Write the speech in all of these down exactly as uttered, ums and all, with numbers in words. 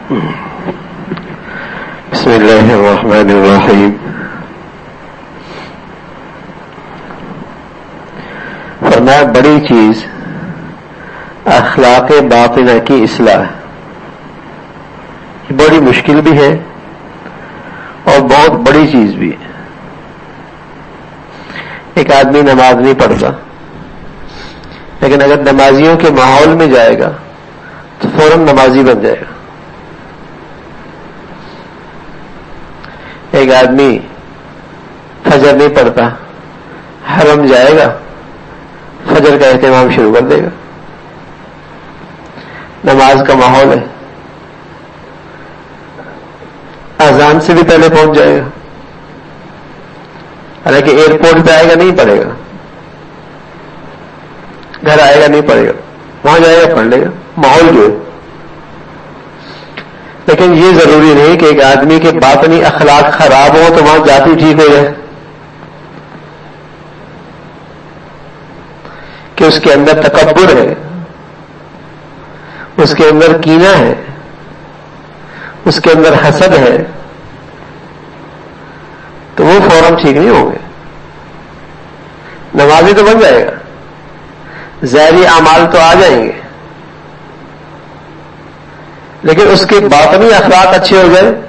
بسم اللہ الرحمن الرحیم. فرمایا بڑی چیز اخلاق باطنہ کی اصلاح. یہ بڑی مشکل بھی ہے اور بہت بڑی چیز بھی ہے. ایک آدمی نماز نہیں پڑھتا، لیکن اگر نمازیوں کے ماحول میں جائے گا تو فوراً نمازی بن جائے گا. ایک آدمی فجر نہیں پڑھتا، حرم جائے گا فجر کا اہتمام شروع کر دے گا. نماز کا ماحول ہے، اذان سے بھی پہلے پہنچ جائے گا. حالانکہ ایئرپورٹ پہ آئے گا نہیں پڑھے گا، گھر آئے گا نہیں پڑھے گا، وہاں جائے گا پڑھ لے گا، ماحول جو ہے. لیکن یہ ضروری نہیں کہ ایک آدمی کے باطنی اخلاق خراب ہو تو وہاں جاتی ٹھیک ہو جائے، کہ اس کے اندر تکبر ہے، اس کے اندر کینہ ہے، اس کے اندر حسد ہے، تو وہ فوراً ٹھیک نہیں ہوں گے. نمازی تو بن جائے گا، ظاہری اعمال تو آ جائیں گے، لیکن اس کے باطنی اخلاق اچھے ہو جائے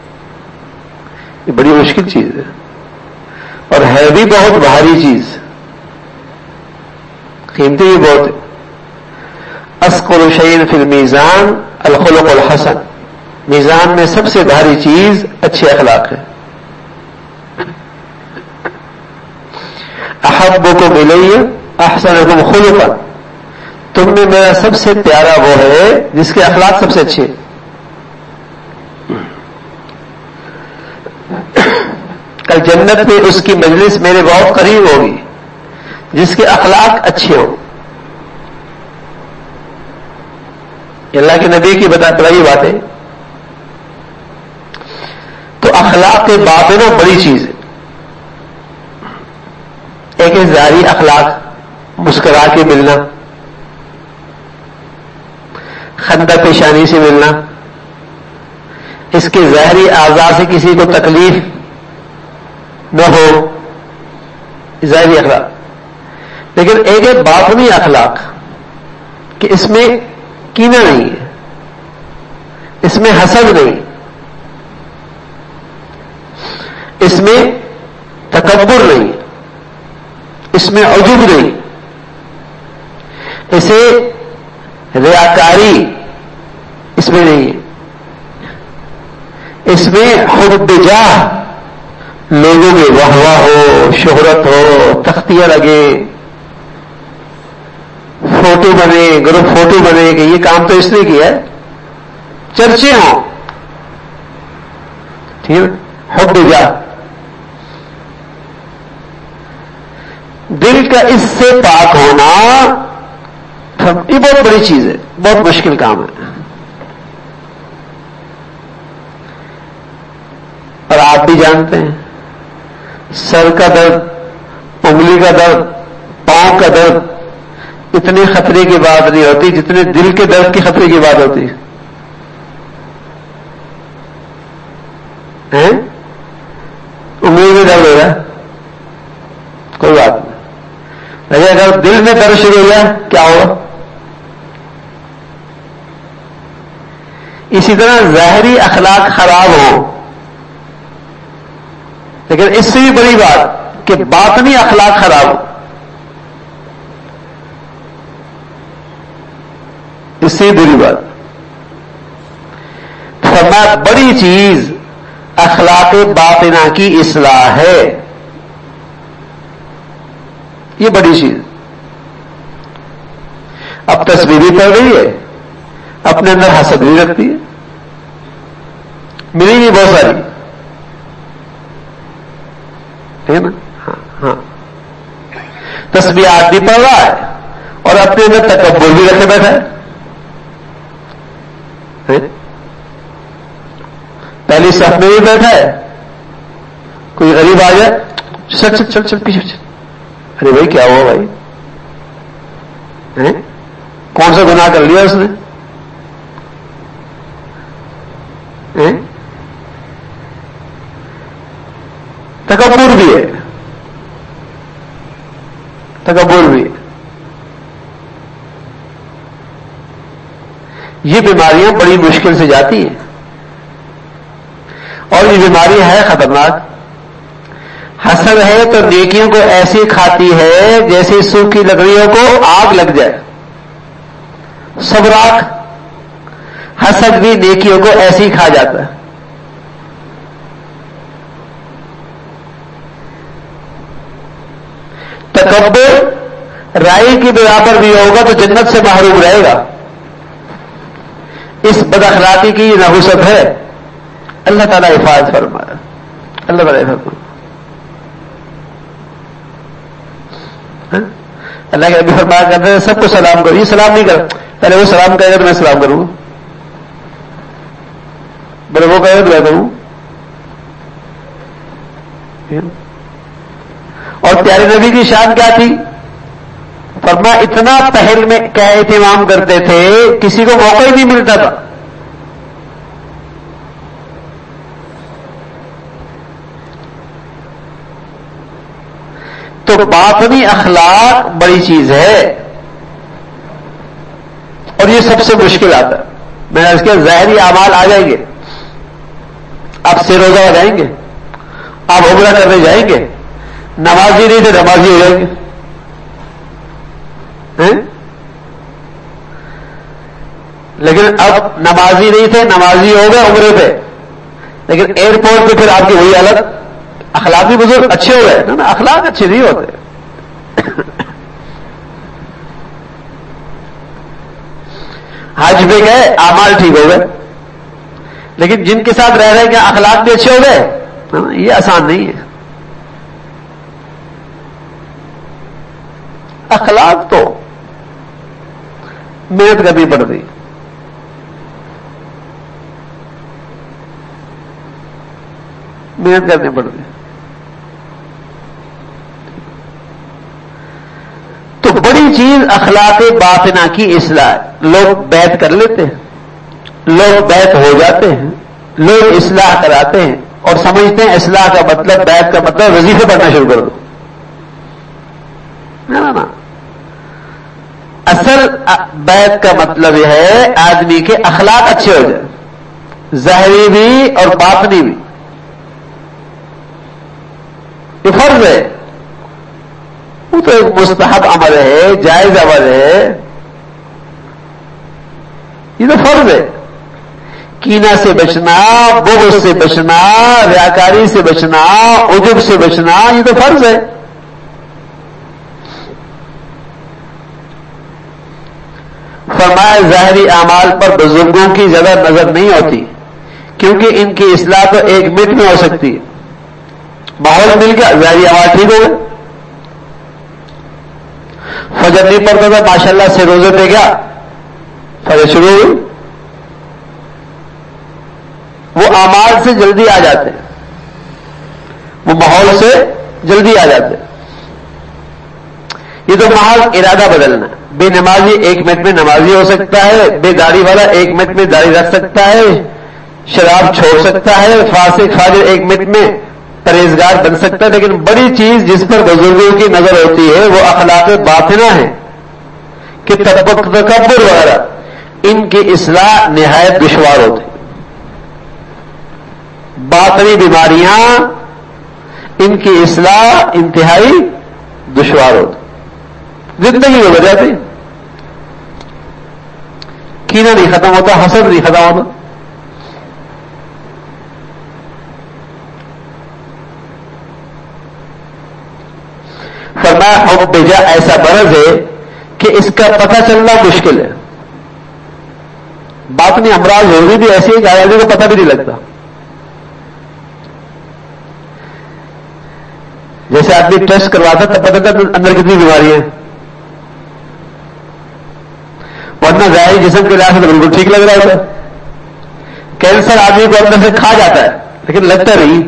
یہ بڑی مشکل چیز ہے، اور ہے بھی بہت بھاری چیز، قیمتی بھی بہت ہے. اثقل شیء فی المیزان الخلق الحسن. میزان میں سب سے بھاری چیز اچھے اخلاق ہے. احبکم الی احسنکم خلقا. تم میں میرا سب سے پیارا وہ ہے جس کے اخلاق سب سے اچھے. کل جنت میں اس کی مجلس میرے بہت قریب ہوگی جس کے اخلاق اچھے ہوں. اللہ کے نبی کی بتا بڑی بات ہے. تو اخلاق باطنہ بڑی چیز ہے. ایک ہے ظاہری اخلاق، مسکرا کے ملنا، خندہ پیشانی سے ملنا، اس کے ظاہری اعضاء سے کسی کو تکلیف نہ ہو، ظاہری اخلاق. لیکن ایک ہے باطنی اخلاق کہ اس میں کینہ نہیں ہے، اس میں حسد نہیں، اس میں تکبر نہیں، اس میں عجب نہیں، اسے ریاکاری اس میں نہیں ہے، اس میں حب جاہ، لوگوں میں واہ واہ ہو، شہرت ہو، تختیاں لگے، فوٹو بنے، گروپ فوٹو بنے کہ یہ کام تو اس نے کیا ہے، چرچے ہوں، ٹھیک ہے. حب جاہ. دل کا اس سے پاک ہونا یہ بہت بڑی چیز ہے، بہت مشکل کام ہے. اور آپ بھی جانتے ہیں سر کا درد، انگلی کا درد، پاؤں کا درد اتنے خطرے کی بات نہیں ہوتی جتنے دل کے درد کی خطرے کی بات ہوتی ہے. انگلی میں درد ہو رہا ہے کوئی بات نہیں، لیکن اگر دل میں درد شروع ہو جائے کیا ہوگا؟ اسی طرح ظاہری اخلاق خراب ہو، لیکن اس سے بھی بڑی بات کہ باطنی اخلاق خراب ہو، اس سے بھی بڑی بات. فرمایا بڑی چیز اخلاق باطنہ کی اصلاح ہے. یہ بڑی چیز. اب تسبیح بھی پڑھ رہی ہے، اپنے اندر حسد بھی رکھتی ہے، ملی نہیں بہت ساری ہے نا. ہاں ہاں تسبیحات بھی پڑھ رہا ہے اور اپنے اندر تکبر بھی رکھے بیٹھا ہے. پہلی صف میں بھی بیٹھا ہے، کوئی غریب آ جائے چل چل چل چل پیچھے چل. ارے بھائی کیا ہوا بھائی؟ کون سا گناہ کر لیا اس نے؟ تکبر بھی ہے، تکبر بھی ہے. یہ بیماریاں بڑی مشکل سے جاتی ہیں اور یہ بیماری ہے خطرناک. حسد ہے تو نیکیوں کو ایسی کھاتی ہے جیسے سوکھی لکڑیوں کو آگ لگ جائے. سبراک حسد بھی نیکیوں کو ایسی کھا جاتا ہے. تکبر رائی کی بنا پر بھی ہوگا تو جنت سے محروم رہے گا. اس بد اخلاقی کی نحوست ہے. اللہ تعالیٰ حفاظت فرمائے. اللہ تعالیٰ حفاظت فرمائے. اللہ کے نبی فرمایا کرتے ہیں سب کو سلام کرو. یہ سلام نہیں کر، پہلے وہ سلام کہے گا تو میں سلام کروں گا، بولے وہ کہے گا تو میں کروں. اور پیارے نبی کی شان کیا تھی؟ فرمایا اتنا پہل میں کیا اہتمام کرتے تھے کسی کو موقع ہی نہیں ملتا تھا. تو باطنی اخلاق بڑی چیز ہے اور یہ سب سے مشکل آتا ہے. میں نے اس کے ظاہری اعمال آ جائیں گے، آپ سے روزہ ہو جائیں گے، آپ عمرہ کرنے جائیں گے، نمازی نہیں تھے نمازی ہو جائیں گے. لیکن اب نمازی نہیں تھے نمازی ہو گئے عمرے پہ، لیکن ایئرپورٹ پہ پھر آپ کی وہی حالت. اخلاقی بزرگ اچھے ہو گئے نا، اخلاق اچھے نہیں ہوتے. حج پہ گئے اعمال ٹھیک ہو گئے، لیکن جن کے ساتھ رہ رہے کہ اخلاق بھی اچھے ہو گئے، یہ آسان نہیں ہے. اخلاق تو محنت کرنی پڑتی. محنت کرنی پڑتی. تو بڑی چیز اخلاق باطنہ کی اصلاح. لوگ بیعت کر لیتے ہیں، لوگ بیعت ہو جاتے ہیں، لوگ اصلاح کراتے ہیں اور سمجھتے ہیں اصلاح کا مطلب بیعت کا مطلب وظیفے پڑھنا شروع کر دو. نا نا اصل بیعت کا مطلب یہ ہے آدمی کے اخلاق اچھے ہو جائیں، ظاہری بھی اور باطنی بھی. یہ فرض ہے، وہ تو ایک مستحب عمل ہے، جائز عمل ہے. یہ تو فرض ہے. کینہ سے بچنا، بغض سے بچنا، ریاکاری سے بچنا، عجب سے بچنا، یہ تو فرض ہے. فرمایا ظاہری اعمال پر بزرگوں کی زیادہ نظر نہیں ہوتی کیونکہ ان کی اصلاح تو ایک منٹ میں ہو سکتی ہے. ماحول مل گیا، ظاہری اعمال ٹھیک ہو گئے. فجر نہیں پڑتا تھا، ماشاءاللہ سے روزے پہ گیا، فجر شروع ہوئی. وہ اعمال سے جلدی آ جاتے ہیں، وہ ماحول سے جلدی آ جاتے ہیں. یہ تو محض ارادہ بدلنا. بے نمازی ایک منٹ میں نمازی ہو سکتا ہے، بے داڑھی والا ایک منٹ میں داڑھی رکھ سکتا ہے، شراب چھوڑ سکتا ہے، فاسق فاجر ایک منٹ میں پرہیزگار بن سکتا ہے. لیکن بڑی چیز جس پر بزرگوں کی نظر ہوتی ہے وہ اخلاق باطنہ ہے کہ تکبر وغیرہ، ان کی اصلاح نہایت دشوار ہوتی. باطنی بیماریاں ان کی اصلاح انتہائی دشوار ہوتی. زندگی میں ہو جاتی. کینہ نہیں ختم ہوتا، حسد نہیں ختم ہوتا. فرمایا حب بجا ایسا مرض ہے کہ اس کا پتہ چلنا مشکل ہے. باطنی امراض ہوگی بھی ایسی ہے کہ آدمی کو پتہ بھی نہیں لگتا. جیسے آدمی ٹیسٹ کرواتا تب پتہ چلتا اندر کتنی بیماری ہے، ورنہ ظاہری جسم کے لحاظ سے بالکل ٹھیک لگ رہا ہوتا ہے. کینسر آدمی کو اندر سے کھا جاتا ہے لیکن لگتا نہیں.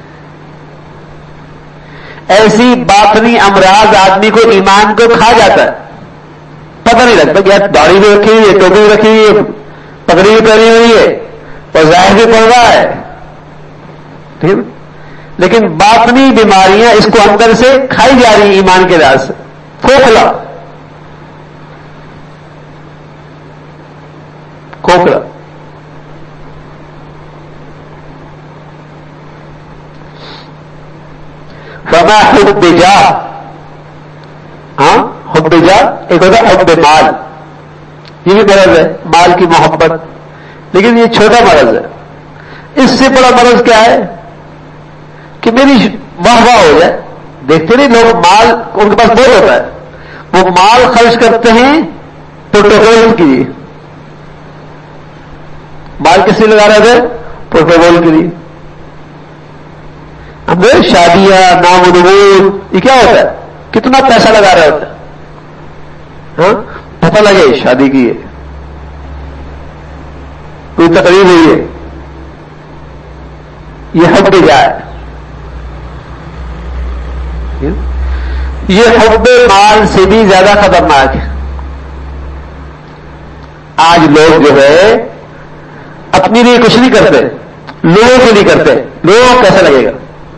ایسی باطنی امراض آدمی کو ایمان کو کھا جاتا ہے، پتہ نہیں لگتا کہ یار داڑھی بھی رکھی ہوئی ہے، ٹوپی بھی رکھی ہوئی ہے، پگڑی بھی پہنی ہوئی ہے اور ظاہر بھی پڑ رہا ہے. ٹھیک لیکن باطنی بیماریاں اس کو اندر سے کھائی جا رہی ایمان کے راز سے. کھوکھلا کھوکھلا وما حب جا. ہاں حب جا ایک ہوتا ہے حب مال، یہ بھی مرض ہے مال کی محبت، لیکن یہ چھوٹا مرض ہے. اس سے بڑا مرض کیا ہے کہ میری واہ واہ ہو جائے. دیکھتے نہیں لوگ مال ان کے پاس بہت ہوتا ہے، وہ مال خرچ کرتے ہیں پروٹوکول کے لیے. مال کس لیے لگا رہے تھے؟ پروٹوکول کے لیے. اب شادیاں نام و نمود یہ کیا ہوتا ہے؟ کتنا پیسہ لگا رہا ہوتا ہے. ہاں پتہ لگے شادی کی ہے، کوئی تقریب ہوئی ہے، یہ حب جائے. یہ حب مال سے بھی زیادہ خطرناک ہے. آج لوگ جو ہے اپنے لیے کچھ نہیں کرتے، لوگوں کے لیے کرتے. لوگوں کو کیسا لگے گا؟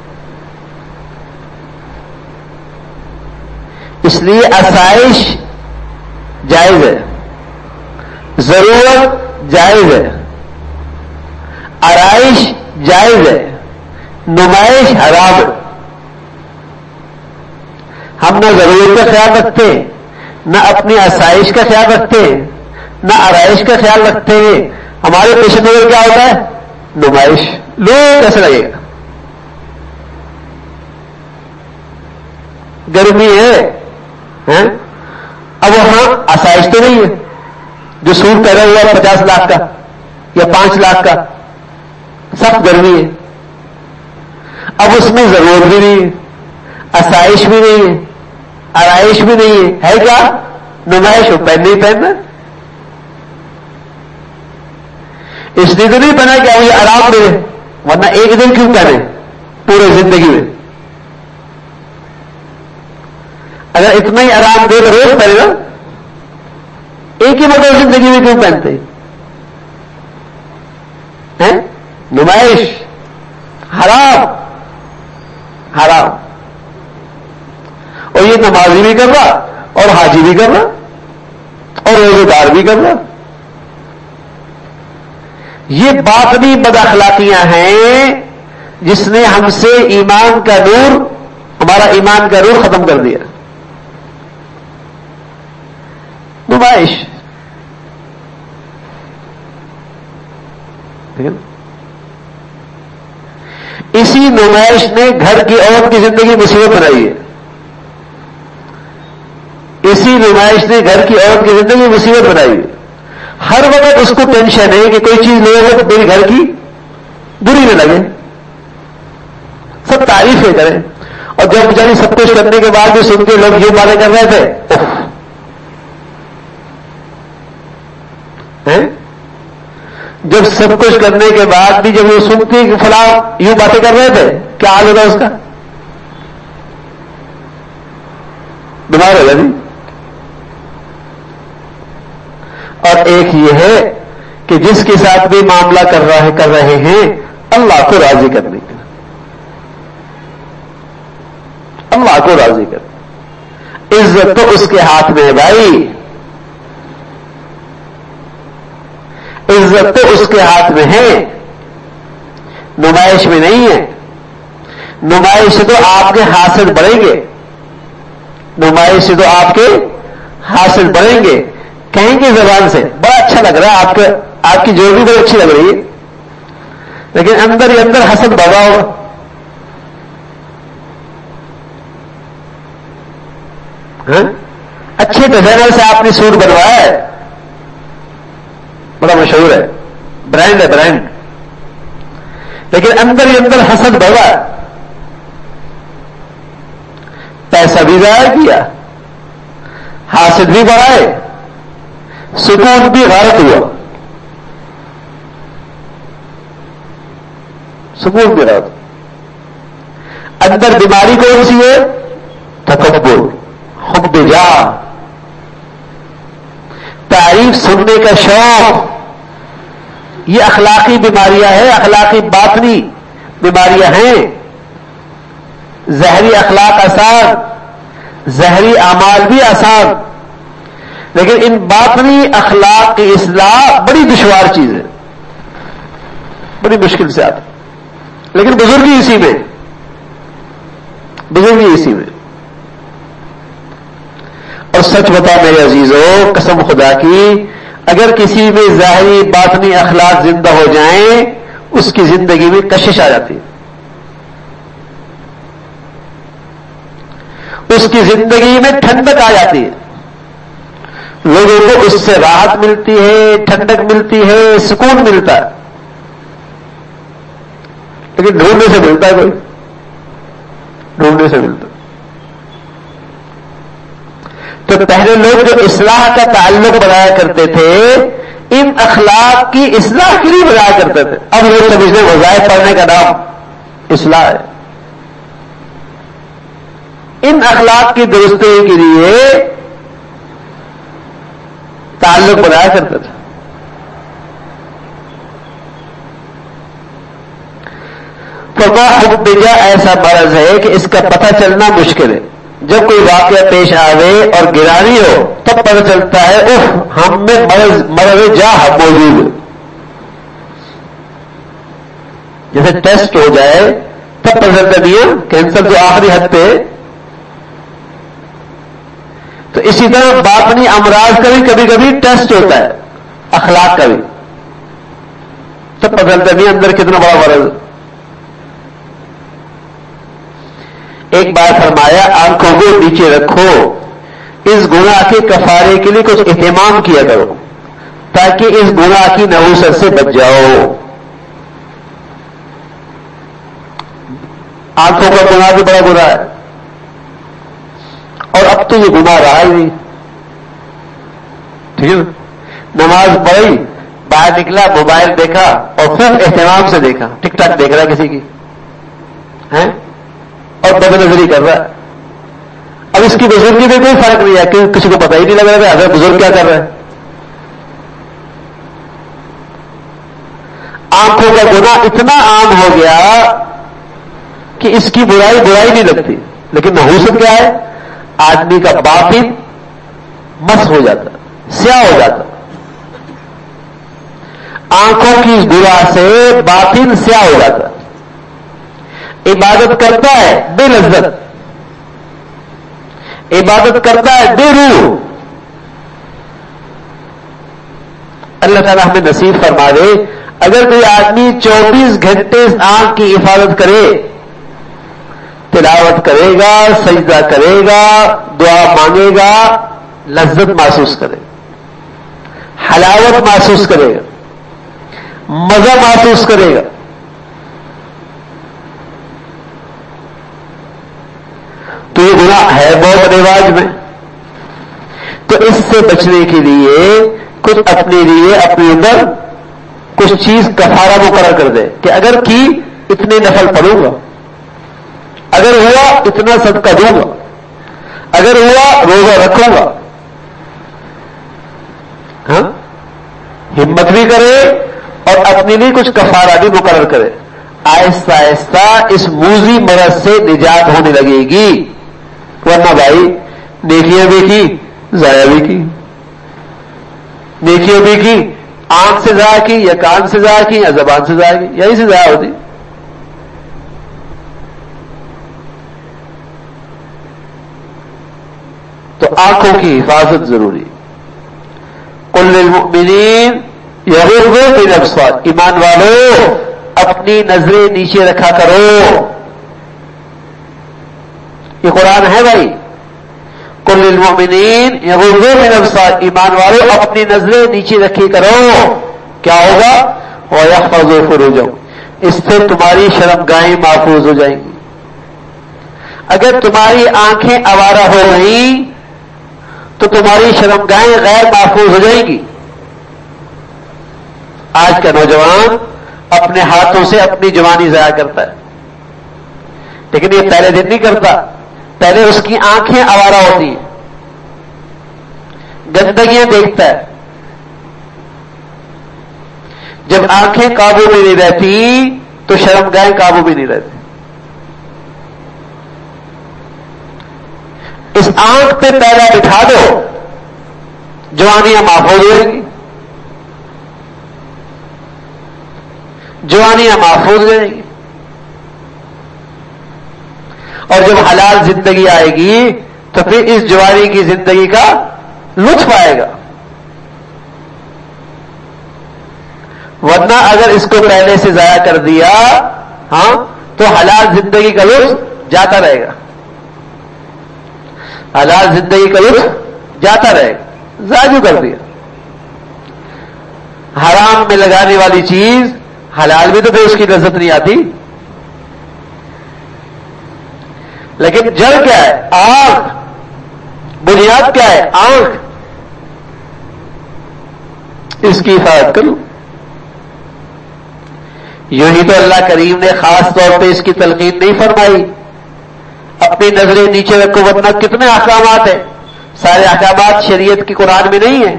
اس لیے آسائش جائز ہے، ضرورت جائز ہے، آرائش جائز ہے، نمائش حرام ہے. ہم نہ ضرورت کا خیال رکھتے، نہ اپنی آسائش کا خیال رکھتے، نہ آرائش کا خیال رکھتے ہیں. ہمارے پیش نظر کیا ہوتا ہے؟ نمائش. لوگ کیسے لگے گا؟ گرمی ہے اب وہاں آسائش تو نہیں ہے. جو سوٹ پہنا ہوا ہے پچاس لاکھ کا یا پانچ لاکھ کا، سخت گرمی ہے. اب اس میں ضرورت بھی نہیں ہے، آسائش بھی نہیں ہے، آرائش بھی نہیں ہے. ہے کیا؟ نمائش. ہو پہننے ہی پہننا. اس لیے تو نہیں پہنا کہ یہ آرام دے، ورنہ ایک دن کیوں پہنے پورے زندگی میں؟ اگر اتنا ہی آرام دے تو روز پہنے گا. ایک ہی مطلب زندگی میں کیوں پہنتے ہیں؟ نمائش حرام حرام. اور یہ نمازی بھی کر رہا اور حاجی بھی کر رہا اور روزے دار بھی کر رہا. یہ باطنی بد اخلاقیاں ہیں جس نے ہم سے ایمان کا نور، ہمارا ایمان کا نور ختم کر دیا. نمائش. اسی نمائش نے گھر کی عورت کی زندگی مصیبت بنائی ہے. اسی نمائش نے گھر کی عورت کی زندگی مصیبت بنائی ہے. ہر وقت اس کو ٹینشن ہے کہ کوئی چیز لے گا تو میری گھر کی بری نہ لگے، سب تعریفیں کریں. اور جب بیچاری سب کچھ کرنے کے بعد بھی سن کے لوگ یہ باتیں کر رہے تھے، جب سب کچھ کرنے کے بعد بھی جب وہ سنتی کہ فلاں یوں باتیں کر رہے تھے، کیا حال ہوگا اس کا؟ بیمار ہوگا نہیں. اور ایک یہ ہے کہ جس کے ساتھ بھی معاملہ کر رہے کر رہے ہیں اللہ کو راضی کرنے کے، اللہ کو راضی کرنے. عزت تو اس کے ہاتھ میں ہے بھائی، عزت تو اس کے ہاتھ میں ہے، نمائش میں نہیں ہے. نمائش سے تو آپ کے حاصل بڑھیں گے، نمائش سے تو آپ کے حاصل بڑھیں گے. کہیں گے زبان سے بڑا اچھا لگ رہا ہے، آپ کے آپ کی جو بھی بڑی اچھی لگ رہی ہے، لیکن اندر ہی اندر حسد بڑھا ہوگا. ہاں؟ اچھے ڈیزائنر سے آپ نے سوٹ بنوایا ہے، بڑا مشہور ہے، برانڈ ہے برانڈ، لیکن اندر ہی اندر حسد بڑھا، پیسہ بھی ضائع کیا، حاسد بھی بڑھائے، سکون بھی غارت ہوا، سکون بھی غارت. اندر بیماری کون سی ہے؟ تکبر، حب جاہ، تعریف سننے کا شوق. یہ اخلاقی بیماریاں ہیں، اخلاقی باطنی بیماریاں ہیں. ظاہری اخلاق آسان، ظاہری اعمال بھی آسان، لیکن ان باطنی اخلاق کی اصلاح بڑی دشوار چیز ہے، بڑی مشکل سے آتی، لیکن بزرگی اسی میں، بزرگی اسی میں۔ اور سچ بتا میرے عزیزوں، قسم خدا کی، اگر کسی میں ظاہری باطنی اخلاق زندہ ہو جائیں اس کی زندگی میں کشش آ جاتی ہے، اس کی زندگی میں ٹھنڈک آ جاتی ہے، لوگوں کو اس سے راحت ملتی ہے، ٹھنڈک ملتی ہے، سکون ملتا ہے، لیکن ڈھونڈنے سے ملتا ہے کوئی، ڈھونڈنے سے ملتا ہے۔ تو پہلے لوگ جو اصلاح کا تعلق بنایا کرتے تھے ان اخلاق کی اصلاح کے لیے بنایا کرتے تھے، اب لوگ سمجھتے وظائف پڑھنے کا نام اصلاح ہے، ان اخلاق کی درستی کے لیے تعلق بنایا کرتے تھے۔ فما حبجا ایسا مرض ہے کہ اس کا پتہ چلنا مشکل ہے، جب کوئی واقعہ پیش آوے اور گرانی ہو تب پتہ چلتا ہے اف ہم میں مرض مرض جا موجود ہے، جیسے ٹیسٹ ہو جائے تب پتہ چلتا دیا کینسر جو آخری حد پہ، تو اسی طرح باطنی امراض کا بھی کبھی کبھی ٹیسٹ ہوتا ہے، اخلاق کا بھی، تب پتہ چلتا نہیں اندر کتنا بڑا مرض۔ ایک بار فرمایا آنکھوں کو نیچے رکھو، اس گناہ کے کفارے کے لیے کچھ اہتمام کیا کرو تاکہ اس گناہ کی نحوست سے بچ جاؤ۔ آنکھوں کا گناہ بھی بڑا گناہ ہے، اور اب تو یہ گناہ رہا ہی نہیں، ٹھیک ہے، نماز پڑھی، باہر نکلا، موبائل دیکھا اور خوب اہتمام سے دیکھا، ٹک ٹاک دیکھ رہا ہے کسی کی ہیں اور بد نظری کر رہا ہے، اب اس کی بزرگی میں کوئی فرق نہیں ہے کہ کسی کو پتہ ہی نہیں لگ رہا ہے اگر بزرگ کیا کر رہا ہے۔ آنکھوں کا گناہ اتنا عام ہو گیا کہ اس کی برائی برائی نہیں لگتی، لیکن نحوست کیا ہے، آدمی کا باطن مس ہو جاتا، سیاہ ہو جاتا، آنکھوں کی اس گناہ سے باطن سیاہ ہو جاتا، عبادت کرتا ہے بے لذت، عبادت کرتا ہے بے روح۔ اللہ تعالیٰ ہمیں نصیب فرما دے، اگر کوئی آدمی چوبیس گھنٹے آنکھ کی حفاظت کرے، تلاوت کرے گا، سجدہ کرے گا، دعا مانگے گا، لذت محسوس کرے گا، حلاوت محسوس کرے گا، مزہ محسوس کرے گا، تو یہ گناہ ہے بہت رواج میں۔ تو اس سے بچنے کے لیے کچھ اپنے لیے اپنے اندر کچھ چیز کفارہ مقرر کر دے کہ اگر کی اتنے نفل پڑھوں گا، اگر ہوا اتنا صدقہ دوں گا، اگر ہوا روزہ رکھوں گا، ہاں ہمت بھی کرے اور اپنے لیے کچھ کفارہ بھی مقرر کرے، آہستہ آہستہ اس موذی مرض سے نجات ہونے لگے گی۔ ورنہ بھائی نیکیاں بھی کی، ضائع بھی کی، نیکیاں بھی کی، آنکھ سے ضائع کی یا کان سے ضائع کی یا زبان سے ضائع کی، یہی سے ضائع ہوتی۔ تو آنکھوں کی حفاظت ضروری۔ قل للمؤمنین یغضوا من ابصارہم، ایمان والو اپنی نظریں نیچے رکھا کرو، یہ قرآن ہے بھائی۔ قل للمؤمنین یغضوا من ابصارہم، ایمان والو اپنی نظریں نیچے رکھی کرو، کیا ہوگا؟ وَيَحْفَظُوا فُرُوجَهُمْ، اس سے تمہاری شرمگاہیں محفوظ ہو جائیں گی۔ اگر تمہاری آنکھیں آوارہ ہو گئیں تو تمہاری شرمگاہیں غیر محفوظ ہو جائیں گی۔ آج کا نوجوان اپنے ہاتھوں سے اپنی جوانی ضائع کرتا ہے، لیکن یہ پہلے دن نہیں کرتا، پہلے اس کی آنکھیں آوارہ ہوتی ہیں، گندگیاں دیکھتا ہے۔ جب آنکھیں قابو میں نہیں رہتی تو شرمگاہیں قابو میں نہیں رہتی۔ اس آنکھ پہ پہلا بٹھا دو، جوانیاں محفوظ ہو جائیں گی، جوانیاں محفوظ ہو جائیں گی، اور جب حلال زندگی آئے گی تو پھر اس جوانی کی زندگی کا لطف آئے گا. ورنہ اگر اس کو پہلے سے ضائع کر دیا ہاں تو حلال زندگی کا لطف جاتا رہے گا، حلال زندگی کا لطف جاتا رہے گا، ضائع کر دیا. حرام میں لگانے والی چیز حلال میں تو پھر اس کی لذت نہیں آتی. لیکن جڑ کیا ہے؟ آنکھ. بنیاد کیا ہے؟ آنکھ. اس کی حفاظت کرو. یوں ہی تو اللہ کریم نے خاص طور پہ اس کی تلقین نہیں فرمائی، اپنی نظریں نیچے رکھو ورنہ کتنے احکامات ہیں. سارے احکامات شریعت کی قرآن میں نہیں ہیں،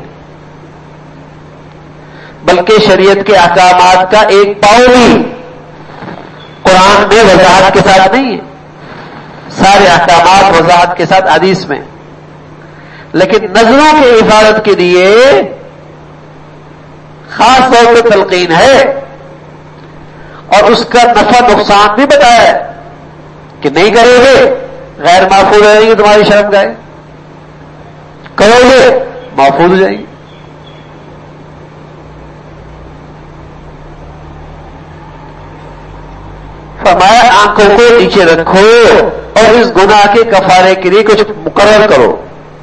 بلکہ شریعت کے احکامات کا ایک پاؤ بھی قرآن میں وضاحت کے ساتھ نہیں ہے. سارے احکامات وضاحت کے ساتھ حدیث میں، لیکن نظروں کی حفاظت کے لیے خاص طور پہ تلقین ہے، اور اس کا نفع نقصان بھی بتایا ہے کہ نہیں کرو گے غیر محفوظ ہو جائیں گی تمہاری شرم گاہیں، کرو گے محفوظ ہو جائیں گی. فرمایا آنکھوں کو نیچے رکھو اور اس گناہ کے کفارے کے لیے کچھ مقرر کرو.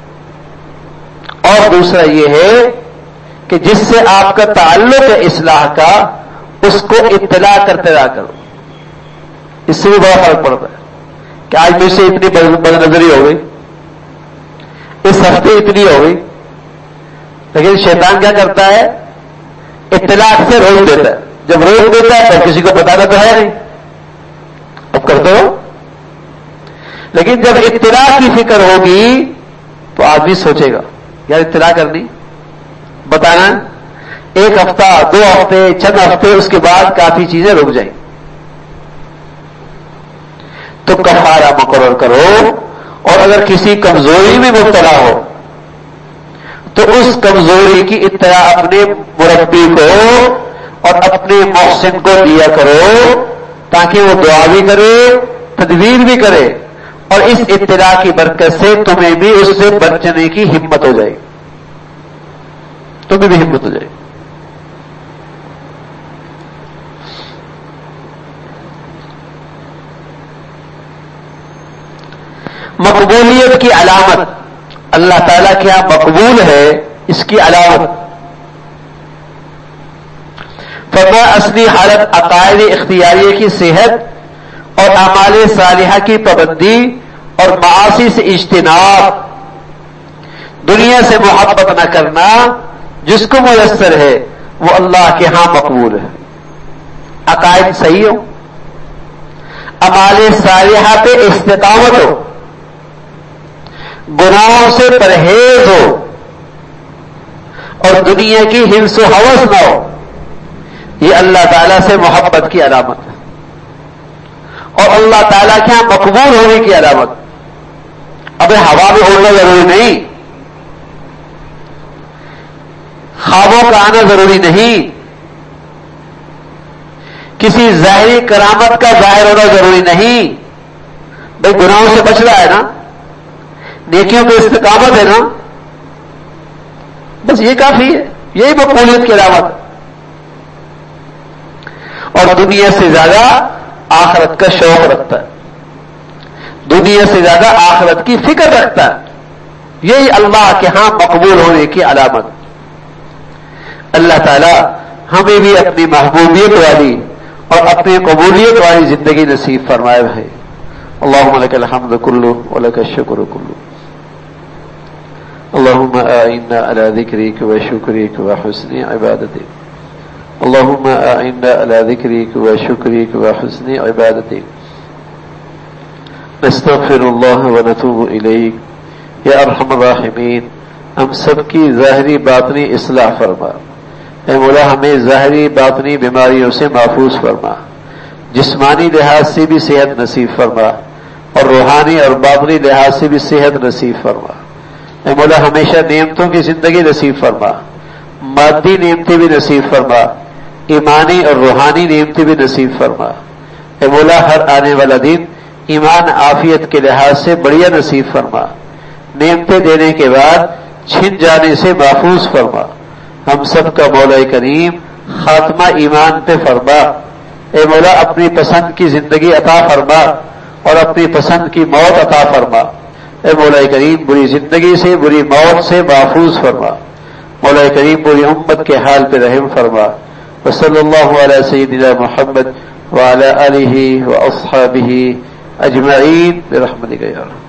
اور دوسرا یہ ہے کہ جس سے آپ کا تعلق ہے اصلاح کا، اس کو اطلاع کرتے رہا کرو. اس سے بھی بڑا فرق پڑتا ہے کہ آج مجھ سے اتنی بد نظری ہو گئی، اس ہفتے اتنی ہو گئی، لیکن شیطان کیا کرتا ہے؟ اطلاع سے روک دیتا ہے. جب روک دیتا ہے تو کسی کو بتانا تو ہے نہیں، اب کر دو. لیکن جب اطلاع کی فکر ہوگی تو آدمی سوچے گا یار اطلاع کرنی، بتانا. ایک ہفتہ، دو ہفتے، چند ہفتے، اس کے بعد کافی چیزیں رک جائیں. تو کفارہ مقرر کرو، اور اگر کسی کمزوری میں مبتلا ہو تو اس کمزوری کی اطلاع اپنے مربی کو اور اپنے محسن کو دیا کرو، تاکہ وہ دعا بھی کرے، تدبیر بھی کرے، اور اس اطلاع کی برکت سے تمہیں بھی اس سے بچنے کی ہمت ہو جائے، تمہیں بھی ہمت ہو جائے. مقبولیت کی علامت، اللہ تعالیٰ کے یہاں مقبول ہے، اس کی علامت فرما اصلی حالت عقائد اختیاریہ کی صحت اور اعمال صالحہ کی پابندی اور معاصی سے اجتناب، دنیا سے محبت نہ کرنا، جس کو میسر ہے وہ اللہ کے ہاں مقبول ہے. عقائد صحیح ہو، اعمال صالحہ پہ استقامت ہو، گناہوں سے پرہیز ہو، اور دنیا کی حرص و ہوس نہ ہو. یہ اللہ تعالیٰ سے محبت کی علامت ہے، اور اللہ تعالیٰ کے یہاں مقبول ہونے کی علامت. اب ہوا میں اڑنا ضروری نہیں، خوابوں کا آنا ضروری نہیں، کسی ظاہری کرامت کا ظاہر ہونا ضروری نہیں. بھائی گناہوں سے بچ رہا ہے نا، نیکیوں پہ استقامت ہے نا، بس یہ کافی ہے. یہی مقبولیت کی علامت. اور دنیا سے زیادہ آخرت کا شوق رکھتا ہے، دنیا سے زیادہ آخرت کی فکر رکھتا ہے. یہی اللہ کے ہاں مقبول ہونے کی علامت. اللہ تعالی ہمیں بھی اپنی محبوبیت والی اور اپنی قبولیت والی زندگی نصیب فرمائے بھائی. اللہم لک الحمد کلہ ولک الشکر کلہ. اللہم اعنا علی ذکرک وشکرک وحسن عبادتک. اللہم اعنا علی ذکرک وشکرک وحسن عبادتک. نستغفر اللہ ونتوب الیک یا ارحم الراحمین. ہم سب کی ظاہری باطنی اصلاح فرما. اے مولا ہمیں ظاہری باطنی بیماریوں سے محفوظ فرما، جسمانی لحاظ سے بھی صحت نصیب فرما، اور روحانی اور باطنی لحاظ سے بھی صحت نصیب فرما۔ اے مولا ہمیشہ نعمتوں کی زندگی نصیب فرما، مادی نعمتیں بھی نصیب فرما، ایمانی اور روحانی نعمتیں بھی نصیب فرما۔ اے مولا ہر آنے والا دن ایمان عافیت کے لحاظ سے بڑھیا نصیب فرما، نعمتیں دینے کے بعد چھن جانے سے محفوظ فرما۔ ہم سب کا مولا کریم خاتمہ ایمان پہ فرما۔ اے مولا اپنی پسند کی زندگی عطا فرما اور اپنی پسند کی موت عطا فرما۔ اے مولا کریم بری زندگی سے، بری موت سے محفوظ فرما۔ مولا کریم پوری امت کے حال پہ رحم فرما۔ وصلی اللہ علی سیدنا محمد وعلی آلہ واصحابہ اجمعین برحمتک یا رب۔